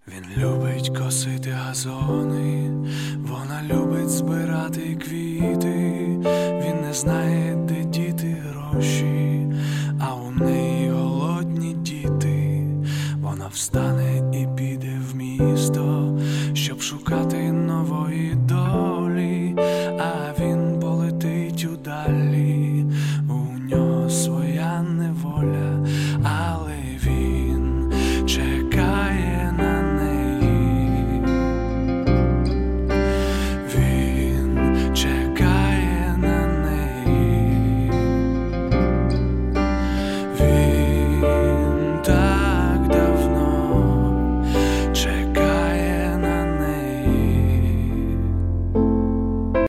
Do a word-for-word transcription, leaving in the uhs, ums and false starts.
Він любить косити газони, вона любить збирати квіти. Він не знає, де діти гроші, а у неї голодні діти. Вона встане і піде в місто, щоб шукати нової долі.